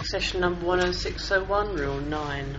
session number 10601, rule 9.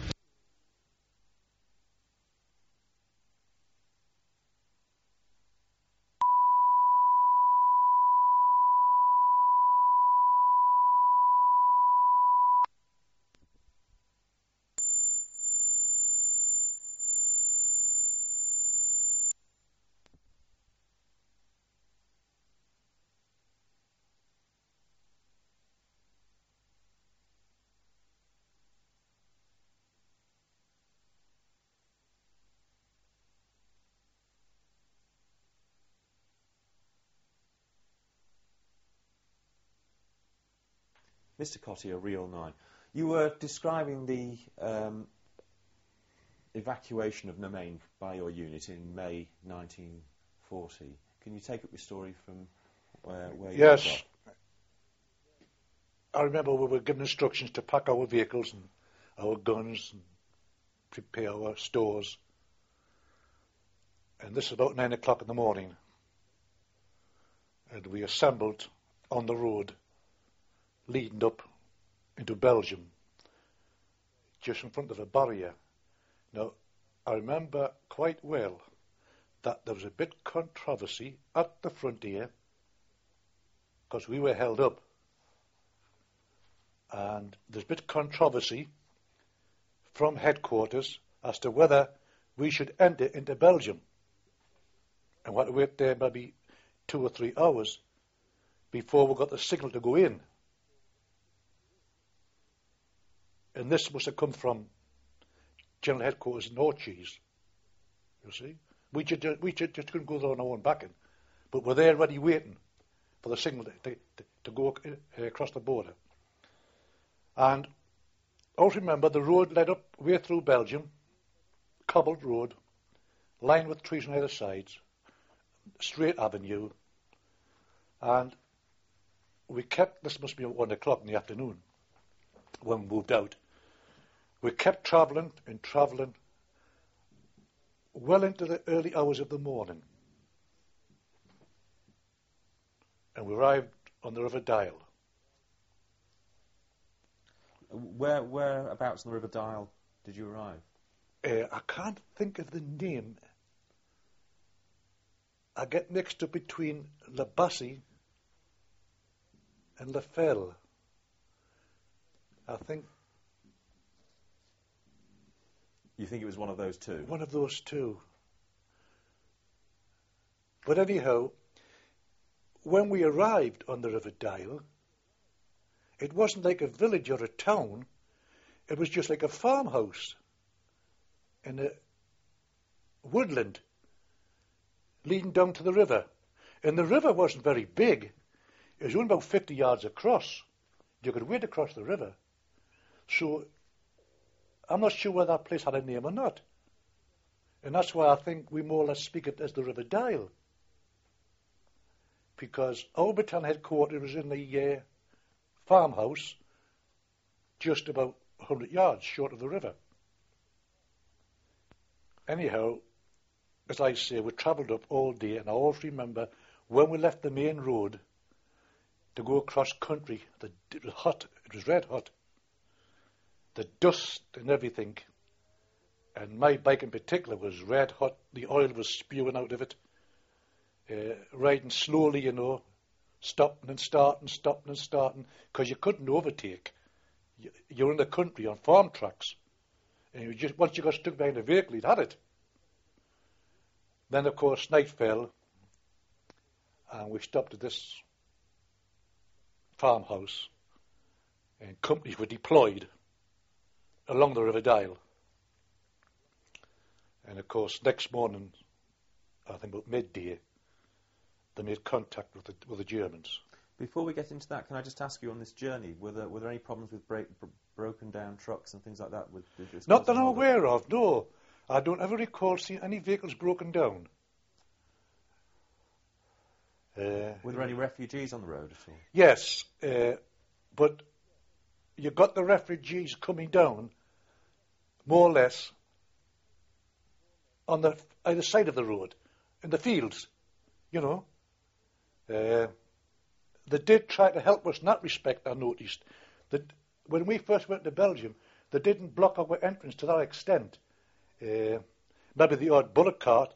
Mr. Cottier, Reel 9. You were describing the evacuation of Nemain by your unit in May 1940. Can you take up your story from where you got? Yes. I remember we were given instructions to pack our vehicles and our guns and prepare our stores. And this was about 9 o'clock in the morning. And we assembled on the road leading up into Belgium, just in front of a barrier. Now, I remember quite well that there was a bit controversy at the frontier because we were held up. And there's a bit controversy from headquarters as to whether we should enter into Belgium. And we had to wait there maybe 2 or 3 hours before we got the signal to go in. And this must have come from General Headquarters in Orchies, you see. We just couldn't go there on our own backing, but we're there ready waiting for the signal to go across the border. And I also remember the road led up way through Belgium, cobbled road, lined with trees on either sides, straight avenue, and we kept, this must be at 1 o'clock in the afternoon when we moved out. We kept travelling and travelling well into the early hours of the morning. And we arrived on the River Dial. Whereabouts on the River Dial did you arrive? I can't think of the name. I get mixed up between La Bassée and La Felle. I think. You think it was one of those two? One of those two. But anyhow, when we arrived on the River Dial, it wasn't like a village or a town. It was just like a farmhouse in a woodland leading down to the river. And the river wasn't very big. It was only about 50 yards across. You could wade across the river. So I'm not sure whether that place had a name or not. And that's why I think we more or less speak it as the River Dial. Because our battalion headquarters was in the farmhouse just about 100 yards short of the river. Anyhow, as I say, we travelled up all day, and I always remember when we left the main road to go across country, it was hot, it was red hot. The dust and everything, and my bike in particular was red hot, the oil was spewing out of it, riding slowly, you know, stopping and starting, because you couldn't overtake. You're in the country on farm tracks, and once you got stuck behind a vehicle, you'd had it. Then, of course, night fell, and we stopped at this farmhouse, and companies were deployed along the River Dial. And, of course, next morning, I think about midday, they made contact with the Germans. Before we get into that, can I just ask you on this journey, were there any problems with broken down trucks and things like that? With Not that I'm aware of, no. I don't ever recall seeing any vehicles broken down. Were there any refugees on the road at all? Yes, but you got the refugees coming down, more or less, on the either side of the road, in the fields, you know. They did try to help us in that respect, I noticed. That when we first went to Belgium, they didn't block our entrance to that extent. Maybe the odd bullock cart,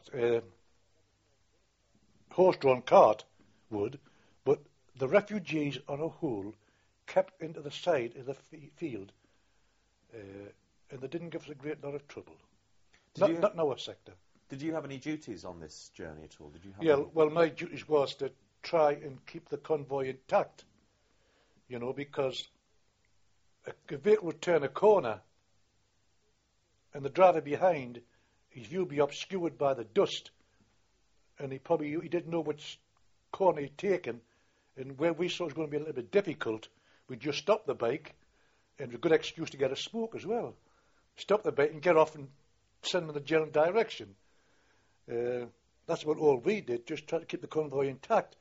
horse-drawn cart would, but the refugees on a whole kept into the side of the field, and they didn't give us a great lot of trouble. Not in our sector. Did you have any duties on this journey at all? Did you have Yeah, any? well, my duties was to try and keep the convoy intact, because a vehicle would turn a corner and the driver behind, his view would be obscured by the dust, and he didn't know which corner he'd taken, and where we saw it was going to be a little bit difficult, we'd just stop the bike, and a good excuse to get a smoke as well. Stop the bike and get off and send them in the general direction. That's about all we did, just try to keep the convoy intact.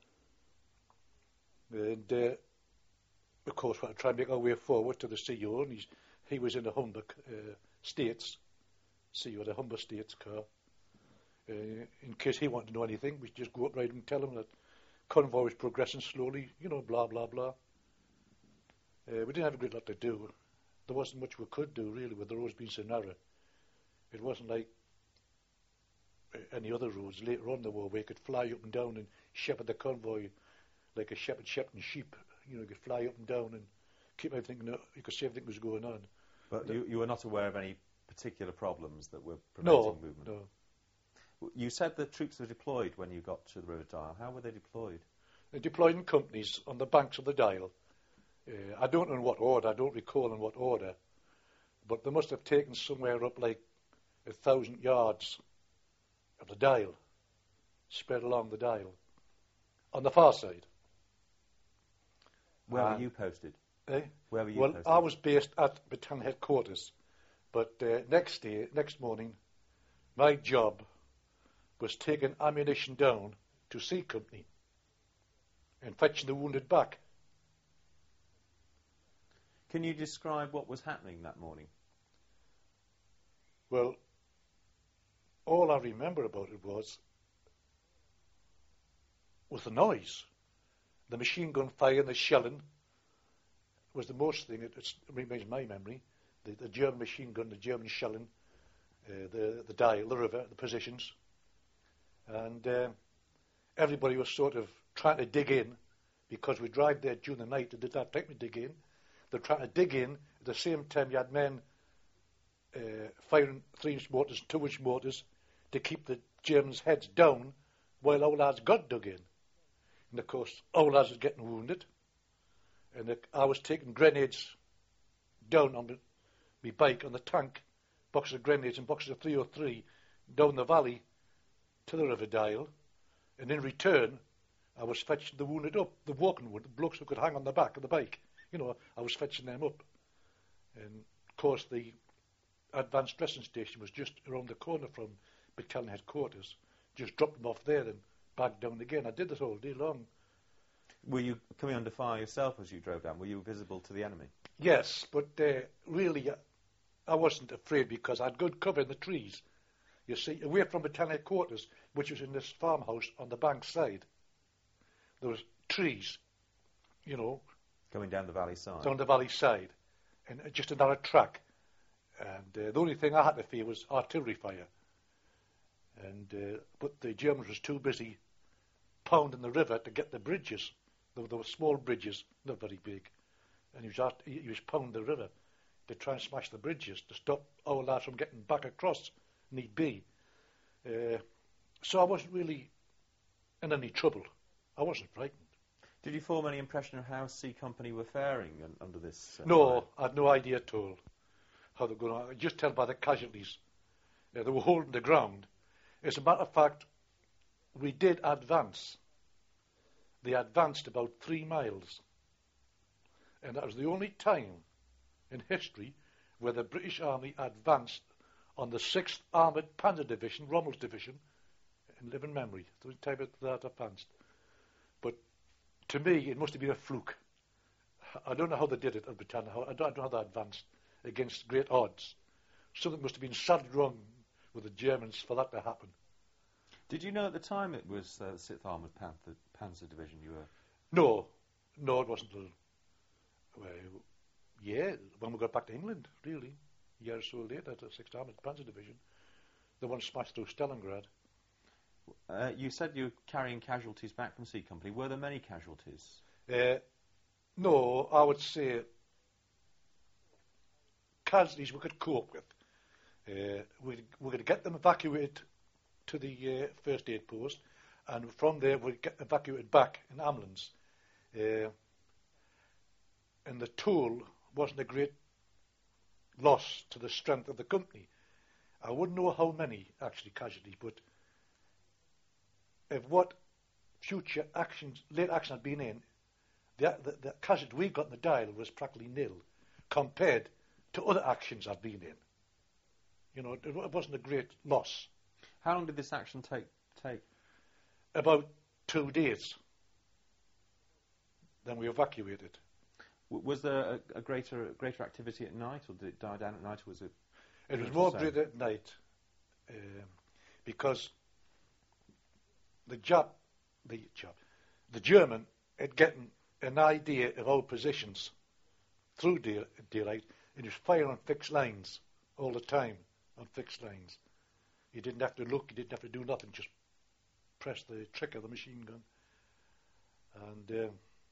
And, of course, we had to try and make our way forward to the CEO, and he was in the Humber States, CEO of the Humber States car. In case he wanted to know anything, we'd just go up right and tell him that convoy was progressing slowly, blah, blah, blah. We didn't have a great lot to do. There wasn't much we could do, really, with the roads being so narrow. It wasn't like any other roads later on in the war where you could fly up and down and shepherd the convoy like a shepherd shepherding sheep. You could fly up and down and keep everything, you could see everything was going on. But you were not aware of any particular problems that were preventing movement? No. You said the troops were deployed when you got to the River Dyle. How were they deployed? They deployed in companies on the banks of the Dyle. I don't know in what order, I don't recall in what order, but they must have taken somewhere up like 1,000 yards of the Dyle, spread along the Dyle, on the far side. Where were you posted? Where were you posted? I was based at battalion headquarters, but next morning, my job was taking ammunition down to C Company and fetching the wounded back. Can you describe what was happening that morning? Well, all I remember about it was the noise. The machine gun fire and the shelling was the most thing. It remains my memory. The German machine gun, the German shelling, the Dyle, the river, the positions. And everybody was sort of trying to dig in, because we drive there during the night and did not take me dig in. They're trying to dig in. At the same time, you had men firing 3-inch mortars, 2-inch mortars to keep the Germans' heads down while our lads got dug in. And, of course, our lads were getting wounded. And I was taking grenades down on my bike on the tank, boxes of grenades and boxes of 303 down the valley to the River Dyle. And in return, I was fetching the wounded up, the walking wounded, the blokes who could hang on the back of the bike. I was fetching them up. And, of course, the advanced dressing station was just around the corner from battalion headquarters. Just dropped them off there and back down again. I did this all day long. Were you coming under fire yourself as you drove down? Were you visible to the enemy? Yes, but really, I wasn't afraid because I had good cover in the trees. You see, away from battalion headquarters, which was in this farmhouse on the bank side, there was trees, Coming down the valley side? Down the valley side, and just another track. And the only thing I had to fear was artillery fire. But the Germans was too busy pounding the river to get the bridges. There were small bridges, not very big. And he was pounding the river to try and smash the bridges to stop our lads from getting back across, need be. So I wasn't really in any trouble. I wasn't frightened. Did you form any impression of how C Company were faring under this? No, I had no idea at all how they were going on. I just tell by the casualties. They were holding the ground. As a matter of fact, we did advance. They advanced about 3 miles. And that was the only time in history where the British Army advanced on the 6th Armoured Panzer Division, Rommel's division, in living memory. The only time that advanced. But to me, it must have been a fluke. I don't know how they did it at Britannia. I don't know how they advanced against great odds. Something must have been sadly wrong with the Germans for that to happen. Did you know at the time it was the 6th Armoured Panzer Division you were? No, it wasn't. Yeah, when we got back to England, really, a year or so later, the 6th Armoured Panzer Division, the one smashed through Stalingrad. You said you were carrying casualties back from C Company. Were there many casualties? No, I would say casualties we could cope with. We're going to get them evacuated to the first aid post, and from there we'd get evacuated back in ambulance. And the toll wasn't a great loss to the strength of the company. I wouldn't know how many actually casualties, but if what future actions, late action had been in, the casualty we got in the dial was practically nil compared to other actions I've been in. You know, it wasn't a great loss. How long did this action take? About 2 days. Then we evacuated. Was there a greater activity at night, or did it die down at night, or was it? It was more greater at night, because the German had gotten an idea of our positions through daylight, and he was firing on fixed lines all the time, on fixed lines. He didn't have to look, he didn't have to do nothing, just press the trigger of the machine gun. And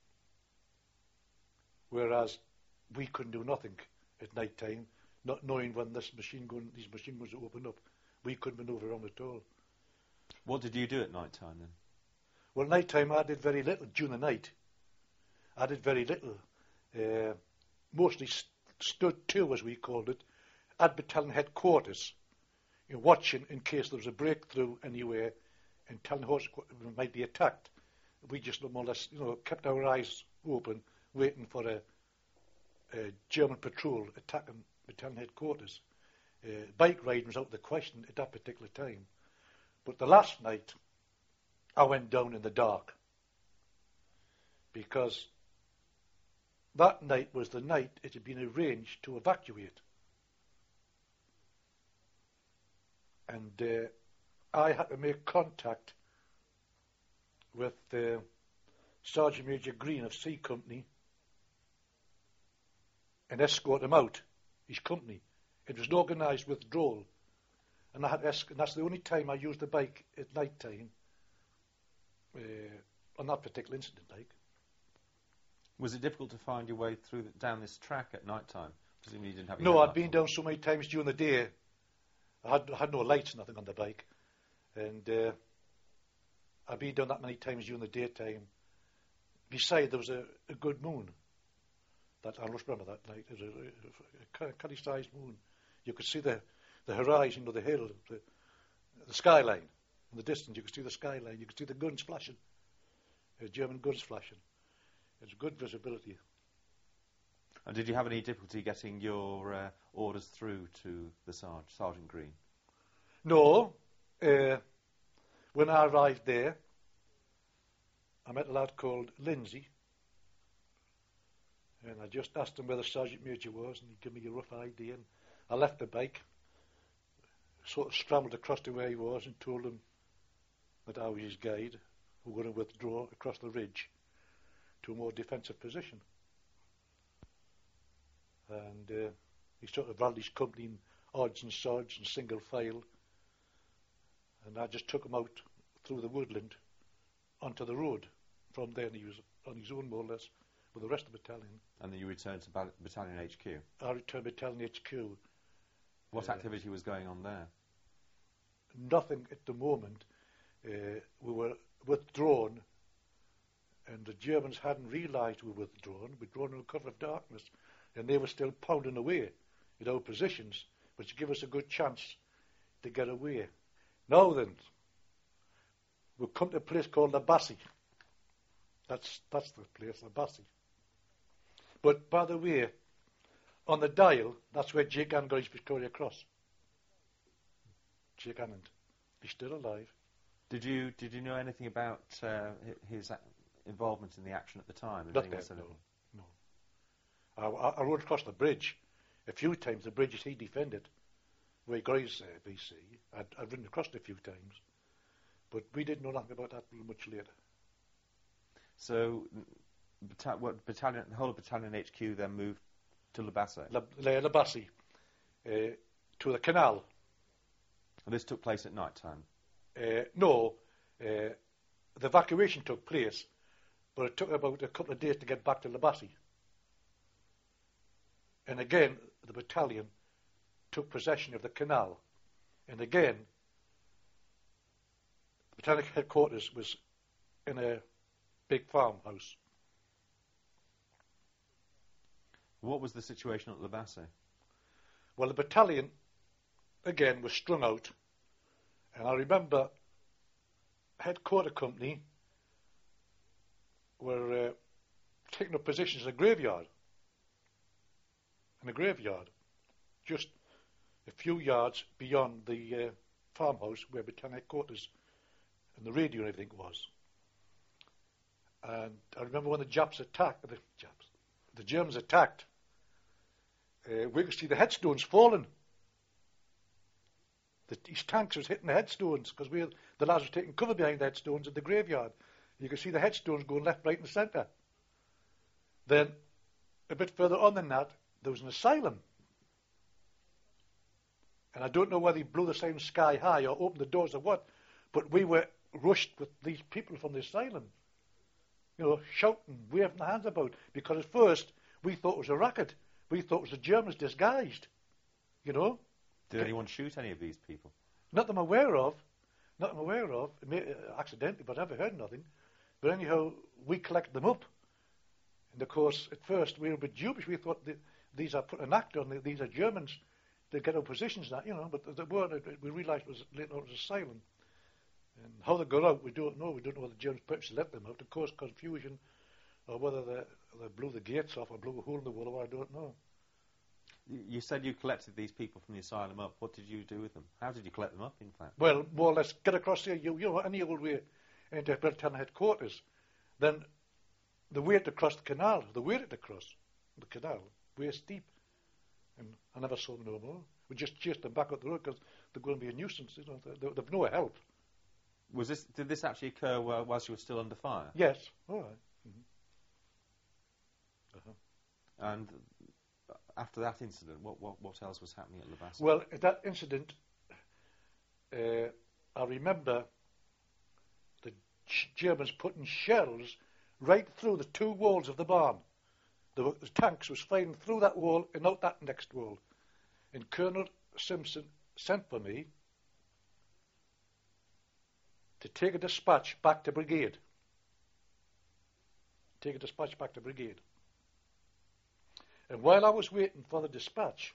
whereas we couldn't do nothing at night time, not knowing when these machine guns would open up. We couldn't manoeuvre around at all. What did you do at night time then? Well, night time I did very little during the night. I did very little. Mostly stood to, as we called it, at battalion headquarters, watching in case there was a breakthrough anywhere and telling horses might be attacked. We just more or less, kept our eyes open, waiting for a German patrol attacking battalion headquarters. Bike riding was out of the question at that particular time. But the last night, I went down in the dark, because that night was the night it had been arranged to evacuate. And I had to make contact with Sergeant Major Green of C Company and escort him out, his company. It was an organised withdrawal, and I had and that's the only time I used the bike at night time on that particular incident. Was it difficult to find your way down this track at night time? Presumably you didn't have. No, I'd been down so many times during the day. I had no lights, nothing on the bike, and I'd been down that many times during the daytime. Besides, there was a good moon. That I must remember that night. It was a curly-sized moon. You could see the horizon, the hill, the skyline. In the distance, you could see the skyline. You could see the guns flashing, German guns flashing. It was good visibility. And did you have any difficulty getting your orders through to the Sergeant Green? No. When I arrived there, I met a lad called Lindsay, and I just asked him where the Sergeant Major was, and he gave me a rough idea. And I left the bike, sort of scrambled across to where he was, and told him that I was his guide, who were going to withdraw across the ridge to a more defensive position. And he sort of rallied his company in odds and sods and single file, and I just took him out through the woodland onto the road. From there, he was on his own, more or less, with the rest of the battalion. And then you returned to Battalion HQ? I returned to Battalion HQ. What activity was going on there? Nothing at the moment. We were withdrawn, and the Germans hadn't realised we were withdrawn in cover of darkness, and they were still pounding away at our positions, which gave us a good chance to get away. Now then, we've come to a place called La Bassy. That's the place, La Bassy. But by the way, on the dial, that's where Jake Annan got his Victoria Cross. Jake Annan. He's still alive. Did you know anything about his involvement in the action at the time? No. I rode across the bridge a few times, the bridges he defended, where he got his BC. I'd ridden across it a few times, but we didn't know nothing about that much later. So, the whole of Battalion HQ then moved To Labasse. Labasse, to the canal. And this took place at night time? No, the evacuation took place, but it took about a couple of days to get back to Labasse. And again, the battalion took possession of the canal. And again, the battalion headquarters was in a big farmhouse. What was the situation at Labasse? Well, the battalion, again, was strung out. And I remember headquarter company were taking up positions in a graveyard. In a graveyard. Just a few yards beyond the farmhouse where battalion headquarters and the radio and everything was. And I remember when the Germans attacked, we could see the headstones falling. These tanks was hitting the headstones because the lads were taking cover behind the headstones in the graveyard. You could see the headstones going left, right and centre. Then, a bit further on than that, there was an asylum. And I don't know whether he blew the sign sky high or opened the doors or what, but we were rushed with these people from the asylum, shouting, waving their hands about, because at first we thought it was a racket. We thought it was the Germans disguised, Did anyone shoot any of these people? Not that I'm aware of. Accidentally, but I never heard nothing. But anyhow, we collected them up. And of course, at first we were a bit dubious. We thought these are put an act on. These are Germans. They get our positions, but they weren't. We realised it was later on it was asylum. And how they got out, we don't know. We don't know whether the Germans purposely let them out to cause confusion, or whether they blew the gates off or blew a hole in the wall, or I don't know. You said you collected these people from the asylum up. What did you do with them? How did you collect them up, in fact? Well, more or less, get across here, any old way into battalion headquarters. Then they waded across the canal. They waded across the canal, way steep. And I never saw them no more. We just chased them back up the road because they're going to be a nuisance. They've no help. Did this actually occur whilst you were still under fire? Yes. All right. Mm-hmm. Uh-huh. And after that incident, what else was happening at Labasse? Well, at that incident, I remember the Germans putting shells right through the two walls of the barn. The tanks was firing through that wall and out that next wall. And Colonel Simpson sent for me to take a dispatch back to brigade. And while I was waiting for the dispatch,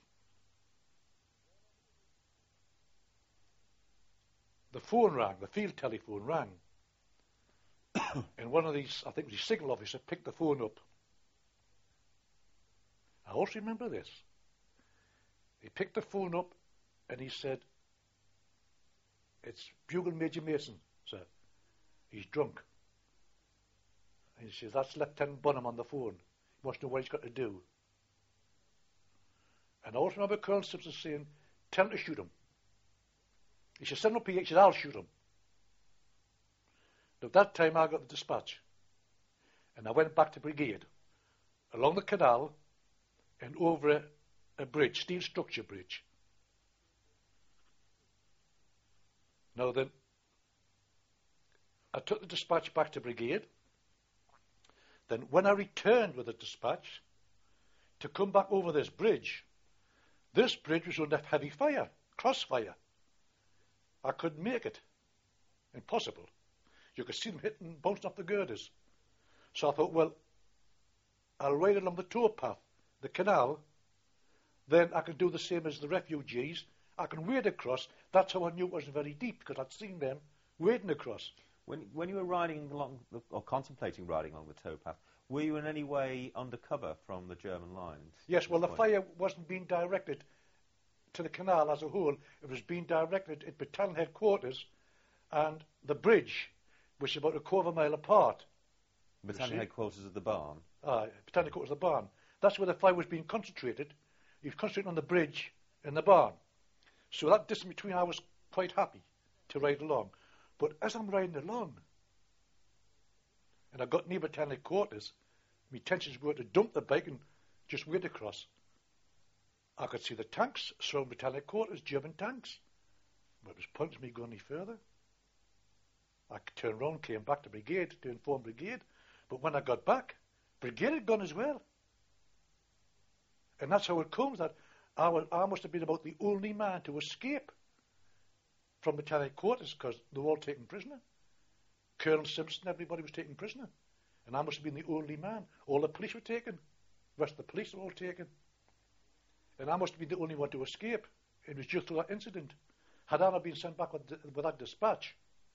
the phone rang, the field telephone rang. And one of these, I think it was the signal officer, picked the phone up. I also remember this. He picked the phone up and he said, "It's Bugle Major Mason, sir. He's drunk." And he says, "That's Lieutenant Bonham on the phone. He wants to know what he's got to do." And I also remember Colonel Simpson saying, "Tell him to shoot him." He said, "Send him up here." He said, "I'll shoot him." And at that time I got the dispatch. And I went back to brigade, along the canal, and over a bridge, steel structure bridge. Now then, I took the dispatch back to brigade. Then when I returned with the dispatch to come back over this bridge was under heavy fire, crossfire. I couldn't make it. Impossible. You could see them hitting, bouncing off the girders. So I thought, well, I'll ride along the towpath, the canal. Then I can do the same as the refugees. I can wade across. That's how I knew it wasn't very deep, because I'd seen them wading across. When you were riding along, or contemplating riding along the towpath, were you in any way under cover from the German lines? Yes, well, the fire wasn't being directed to the canal as a whole. It was being directed at battalion headquarters and the bridge, which is about a quarter of a mile apart. Battalion headquarters of the barn? Battalion headquarters of the barn. That's where the fire was being concentrated. He was concentrating on the bridge and the barn. So that distance between, I was quite happy to ride along. But as I'm riding along, and I got near battalion headquarters, my intentions were to dump the bike and just wade across. I could see the tanks surrounding battalion headquarters, German tanks. But it was pointless me going any further. I turned round, came back to brigade to inform brigade. But when I got back, brigade had gone as well. And that's how it comes that I must have been about the only man to escape from battalion headquarters because they were all taken prisoner. Colonel Simpson, everybody was taken prisoner. And I must have been the only man. All the police were taken. The rest of the police were all taken. And I must have been the only one to escape. It was just through that incident. Had I not been sent back with that dispatch,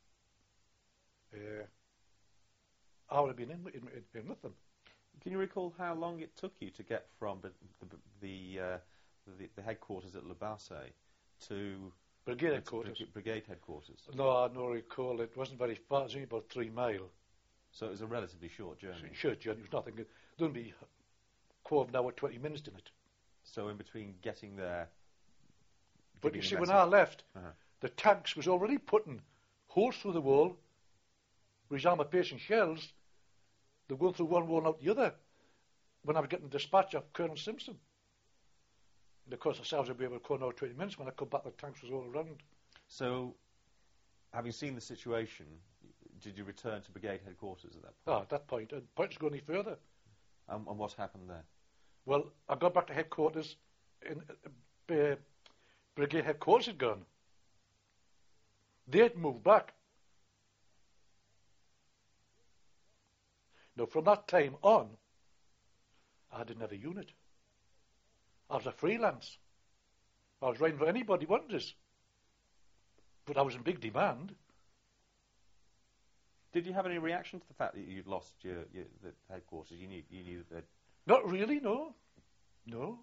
I would have been in with them. Can you recall how long it took you to get from the headquarters at Le Basset to Brigade headquarters? Brigade headquarters. No, I don't recall. It wasn't very far. It was only about 3 miles. So it was a relatively short journey. Short journey. It was nothing. It would be quarter of an hour, 20 minutes in it. So in between getting there... But you see, when I left, uh-huh. the tanks was already putting holes through the wall, with his armor-piercing shells. They were going through one wall and out the other when I was getting the dispatch of Colonel Simpson. And of course, the cells would be able to come out 20 minutes. When I come back, the tanks was all around. So, having seen the situation, did you return to brigade headquarters at that point? Ah, at that point. And point to go any further. And what happened there? Well, I got back to headquarters, and brigade headquarters had gone. They'd moved back. Now, from that time on, I didn't have a unit. I was a freelance. I was writing for anybody who wanted us. But I was in big demand. Did you have any reaction to the fact that you'd lost the headquarters? You knew that... Not really, no. No.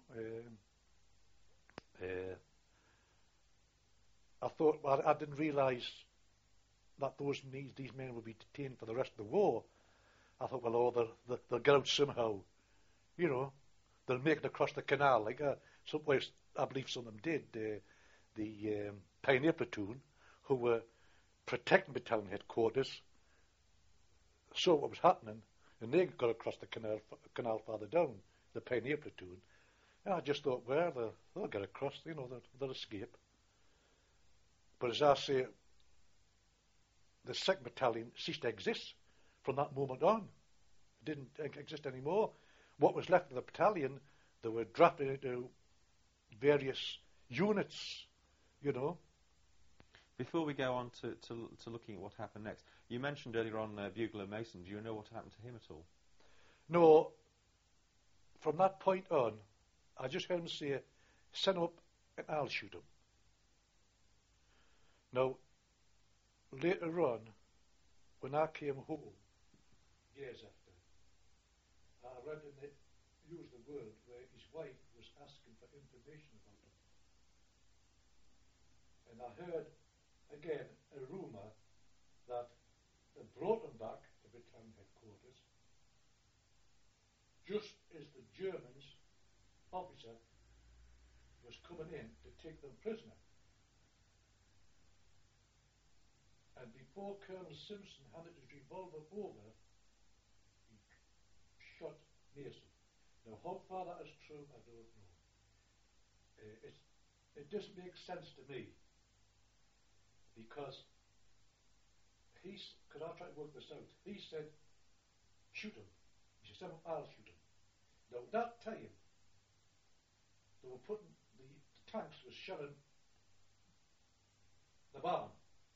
I thought, well, I didn't realise that these men would be detained for the rest of the war. I thought, well, they'll get out somehow. You know, they'll make it across the canal. Like some place, I believe some of them did. The Pioneer Platoon, who were protecting battalion headquarters, saw what was happening, and they got across the canal farther down, the Pioneer Platoon. And I just thought, well, they'll get across, you know, they'll escape. But as I say, the 2nd Battalion ceased to exist from that moment on. It didn't exist anymore. What was left of the battalion, they were drafted into various units, you know. Before we go on to looking at what happened next, you mentioned earlier on Bugler Mason. Do you know what happened to him at all? No. From that point on, I just heard him say, send him up and I'll shoot him. Now, later on, when I came home, years after, I read in the News of the World where his wife was asking for information about him. And I heard, again, a rumour that they brought him back to battalion headquarters just as the Germans officer was coming in to take them prisoner. And before Colonel Simpson handed his revolver over, he shot Mason. Now, how far that is true, I don't know. It doesn't make sense to me, because I tried to work this out. He said, shoot him. He said, I'll shoot him. Now, that time, they were putting, the tanks were shelling the barn.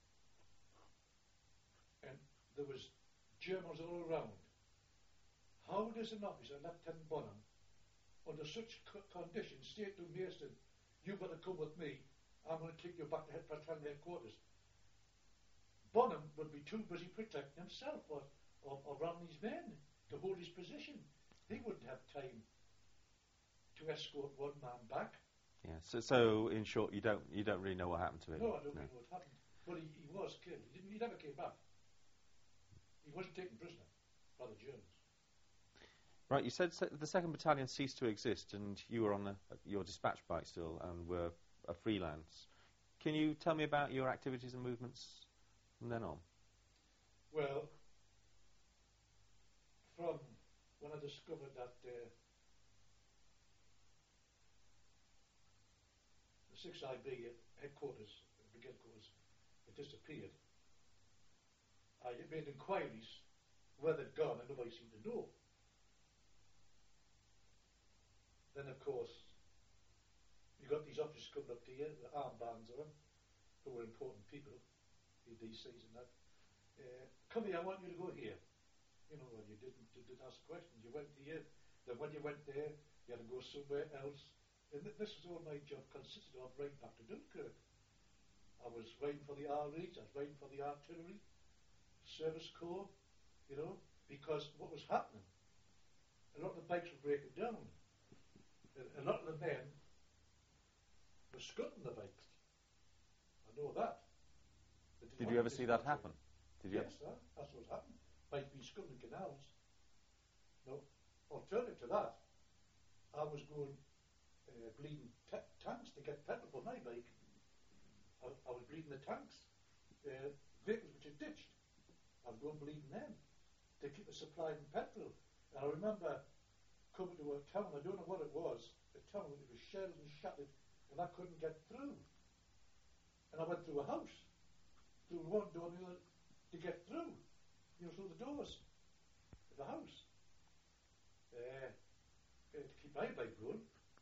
And there was Germans all around. How does an officer, Lieutenant Bonham, under such conditions, say to Mason, you better come with me, I'm going to take you back to battalion headquarters. Bonham would be too busy protecting himself or running his men to hold his position. He wouldn't have time to escort one man back. Yeah. So in short, you don't really know what happened to him. No, I don't know what happened. Well, he was killed. He never came back. He wasn't taken prisoner by the Germans. Right. You said the 2nd Battalion ceased to exist, and you were on your dispatch bike still, and were a freelance. Can you tell me about your activities and movements from then on? Well, from when I discovered that the 6IB headquarters, big headquarters, had disappeared. I made inquiries where they'd gone and nobody seemed to know. Then, of course, you got these officers coming up to you, the armbands on, who were important people, the DCs and that. Come here, I want you to go here. You know, well, you didn't ask questions. You went here. Then when you went there, you had to go somewhere else. And this was all my job consisted of riding back to Dunkirk. I was riding for the REs, I was riding for the artillery, service corps, you know, because what was happening, a lot of the bikes were breaking down. A lot of the men were scudding the bikes. I know that. Did you ever see that happen? Yes, that's what happened. Bikes being scudding in canals. No, alternative to that, I was going bleeding tanks to get petrol for my bike. I was bleeding the tanks, vehicles which are ditched. I was going bleeding them to keep the supply in petrol. And I remember coming to a town, I don't know what it was, a town that was shelled and shattered, and I couldn't get through. And I went through a house, through one door and the other, to get through, you know, through the doors of the house. To keep my bike going.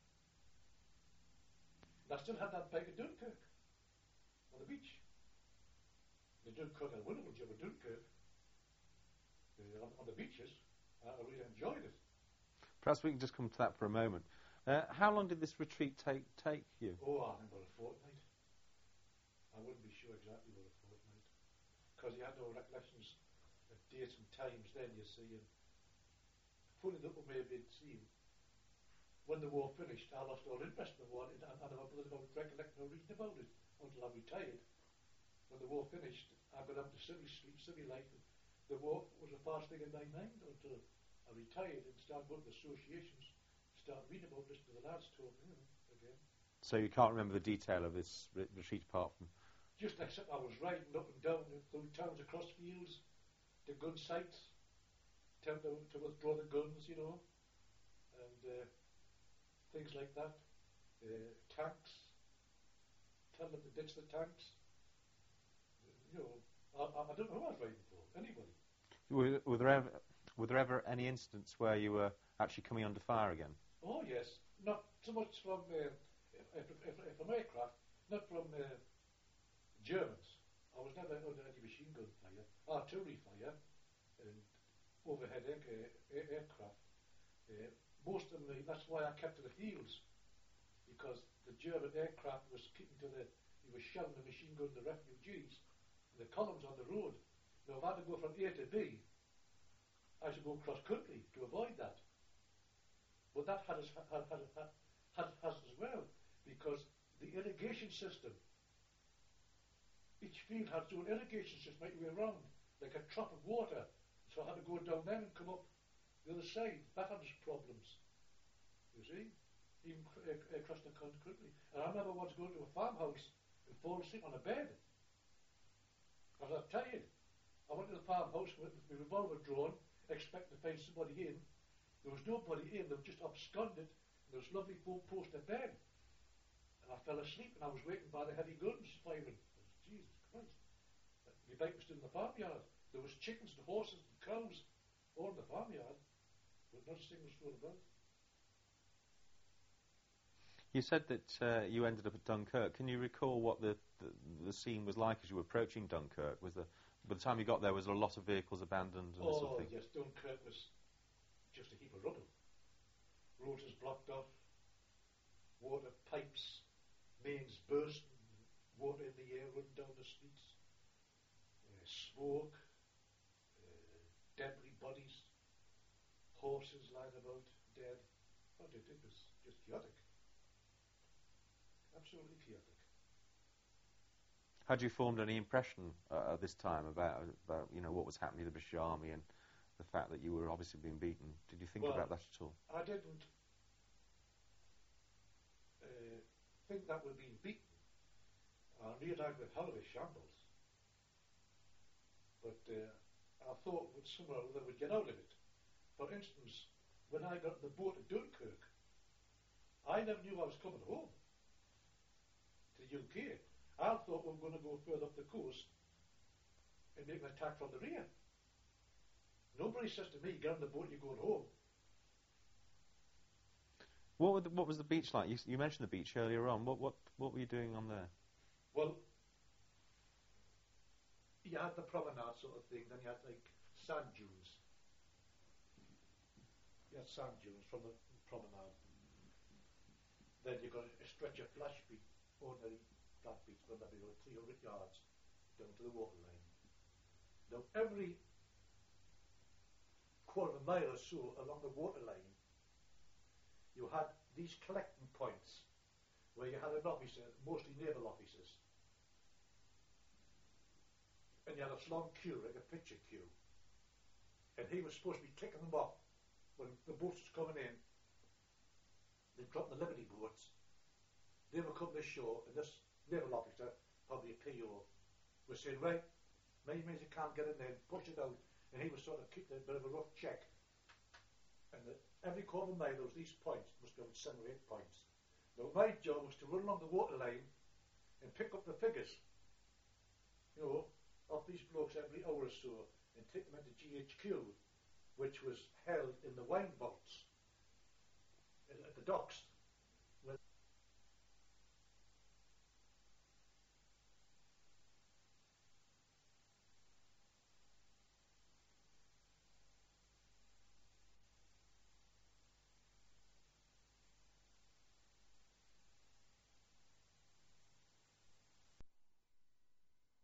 And I still had that bike at Dunkirk, on the beach. The Dunkirk, a wonderful job at Dunkirk, on the beaches. I really enjoyed it. Perhaps we can just come to that for a moment. How long did this retreat take you? Oh, I think about a fortnight. I wouldn't be sure exactly about a fortnight. Because you had no recollections of dates and times then, you see. And funny that may have been seen, when the war finished, I lost all interest in the war, and I never recollect no reading about it until I retired. When the war finished, I got out to civil life, and the war was the first thing in my mind until I retired and started going to associations, started reading about this to the lads talking, you know, again. So you can't remember the detail of this retreat apart from... Just except I was riding up and down through towns across fields, to gun sites, telling them to withdraw the guns, you know, and things like that. Tanks, tell them to ditch the tanks. You know, I don't know who I was riding for, anybody. Were there ever any incidents where you were actually coming under fire again? Oh yes, not so much from from aircraft, not from Germans. I was never under any machine gun fire, artillery fire, and overhead aircraft. Most of them, that's why I kept to the fields, because the German aircraft was keeping to he was shelling the machine gun the refugees, and the columns on the road. Now if I had to go from A to B, I should go cross country to avoid that. But that had as well, because the irrigation system, each field had its own irrigation system right the way around, like a trough of water. So I had to go down there and come up the other side. That had its problems, you see, even across the country. And I remember once going to a farmhouse and falling asleep on a bed. I was tired. I went to the farmhouse with my revolver drawn, expecting to find somebody in. There was nobody in, they were just absconded. There was a lovely four-poster bed. And I fell asleep and I was wakened by the heavy guns firing. Jesus Christ. My bike was still in the farmyard. There was chickens and horses and cows all in the farmyard, but not a single soul about. You said that you ended up at Dunkirk. Can you recall what the scene was like as you were approaching Dunkirk? By the time you got there, was there a lot of vehicles abandoned and this sort of thing? Yes, Dunkirk was just a heap of rubble. Roads was blocked off, water pipes, mains bursting, water in the air running down the streets, smoke, debris bodies, horses lying about dead. Oh, it was just chaotic. Absolutely chaotic. Had you formed any impression at this time about what was happening to the British Army and the fact that you were obviously being beaten? Did you think about that at all? I didn't think that we're being beaten. I realised with hell of a shambles. But I thought somehow they would get out of it. For instance, when I got the boat at Dunkirk, I never knew I was coming home. to the UK. I thought we were going to go further up the coast and make an attack from the rear. Nobody says to me, get on the boat, you're going home. What was the beach like? You mentioned the beach earlier on. What were you doing on there? Well, you had the promenade sort of thing, then you had like sand dunes. You had sand dunes from the promenade. Then you got a stretch of flash beach, ordinary flat beach, but maybe 300 yards down to the waterline. Now every quarter of a mile or so along the waterline, you had these collecting points where you had an officer, mostly naval officers, and you had a long queue, like a picture queue, and he was supposed to be ticking them off when the boats was coming in. They dropped the Liberty boats. They were coming ashore, and this naval officer, probably a PO, was saying, right, maybe you can't get in there, push it out, and he was sort of keeping a bit of a rough check. And every quarter of a mile there was these points, must be on 7 or 8 points. Now my job was to run along the waterline and pick up the figures, you know, of these blokes every hour or so, and take them into GHQ, which was held in the wine vaults at the docks.